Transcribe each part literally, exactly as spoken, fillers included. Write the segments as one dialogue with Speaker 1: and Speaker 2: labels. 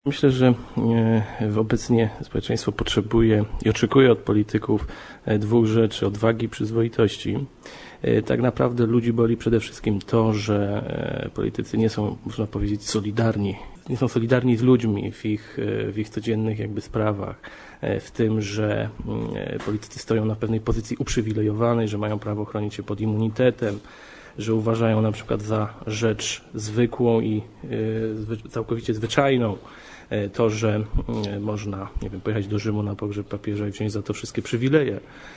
Speaker 1: Myślę, że obecnie społeczeństwo potrzebuje i oczekuje od polityków dwóch rzeczy: odwagi i przyzwoitości. Tak naprawdę ludzi boli przede wszystkim to, że politycy nie są, można powiedzieć, solidarni. Nie są solidarni z ludźmi w ich, w ich codziennych jakby sprawach. W tym, że politycy stoją na pewnej pozycji uprzywilejowanej, że mają prawo chronić się pod immunitetem, że uważają na przykład za rzecz zwykłą i całkowicie zwyczajną to, że można, nie wiem, pojechać do Rzymu na pogrzeb papieża i wziąć za to wszystkie przywileje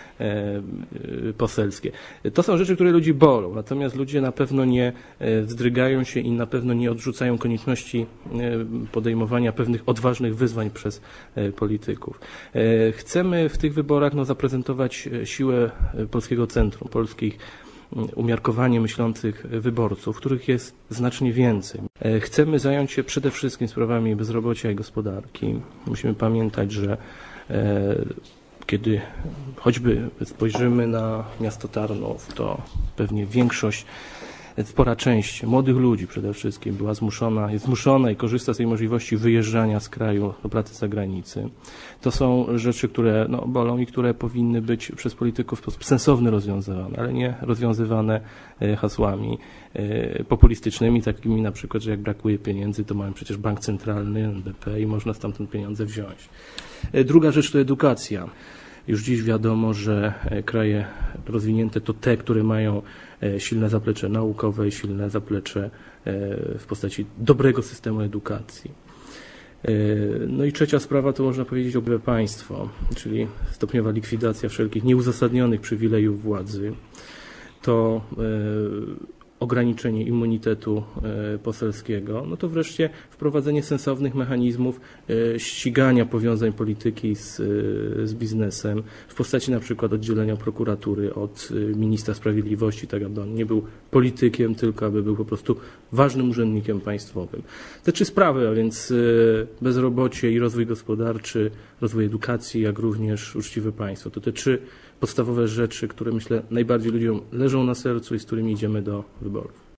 Speaker 1: poselskie. To są rzeczy, które ludzi bolą, natomiast ludzie na pewno nie wzdrygają się i na pewno nie odrzucają konieczności podejmowania pewnych odważnych wyzwań przez polityków. Chcemy w tych wyborach no, zaprezentować siłę polskiego centrum, polskich umiarkowanie myślących wyborców, których jest znacznie więcej. Chcemy zająć się przede wszystkim sprawami bezrobocia i gospodarki. Musimy pamiętać, że kiedy choćby spojrzymy na miasto Tarnów, to pewnie większość, spora część młodych ludzi przede wszystkim była zmuszona, jest zmuszona i korzysta z tej możliwości wyjeżdżania z kraju do pracy za granicę. To są rzeczy, które no, bolą i które powinny być przez polityków w sposób sensowny rozwiązywane, ale nie rozwiązywane hasłami populistycznymi, takimi na przykład, że jak brakuje pieniędzy, to mamy przecież bank centralny, N B P i można stamtąd pieniądze wziąć. Druga rzecz to edukacja. Już dziś wiadomo, że kraje rozwinięte to te, które mają silne zaplecze naukowe i silne zaplecze w postaci dobrego systemu edukacji. No i trzecia sprawa to można powiedzieć o państwo, czyli stopniowa likwidacja wszelkich nieuzasadnionych przywilejów władzy. To ograniczenie immunitetu poselskiego, no to wreszcie wprowadzenie sensownych mechanizmów ścigania powiązań polityki z, z biznesem w postaci na przykład oddzielenia prokuratury od ministra sprawiedliwości, tak aby on nie był politykiem, tylko aby był po prostu ważnym urzędnikiem państwowym. Te trzy sprawy, a więc bezrobocie i rozwój gospodarczy, rozwój edukacji, jak również uczciwe państwo, to te trzy podstawowe rzeczy, które myślę najbardziej ludziom leżą na sercu i z którymi idziemy do wyborów.